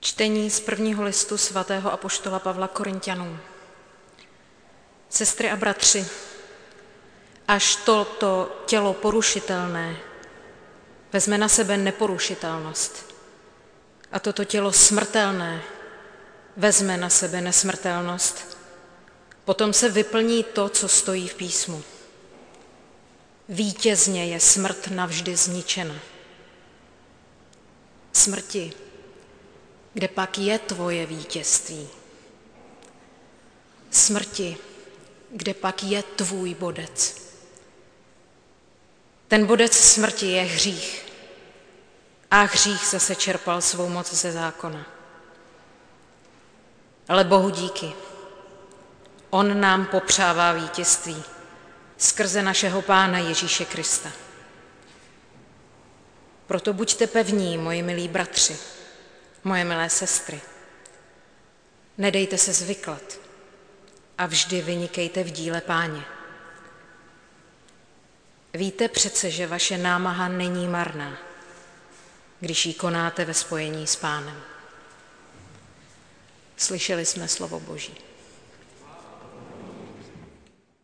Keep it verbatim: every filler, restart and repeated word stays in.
Čtení z prvního listu svatého apoštola Pavla Korinťanům. Sestry a bratři, až toto tělo porušitelné vezme na sebe neporušitelnost a toto tělo smrtelné vezme na sebe nesmrtelnost, potom se vyplní to, co stojí v písmu. Vítězně je smrt navždy zničena. Smrti, kde pak je tvoje vítězství? Smrti, kde pak je tvůj bodec? Ten bodec smrti je hřích. A hřích zase čerpal svou moc ze zákona. Ale Bohu díky. On nám popřává vítězství skrze našeho Pána Ježíše Krista. Proto buďte pevní, moji milí bratři, moje milé sestry. Nedejte se zvyklat a vždy vynikejte v díle Páně. Víte přece, že vaše námaha není marná, když ji konáte ve spojení s Pánem. Slyšeli jsme slovo Boží.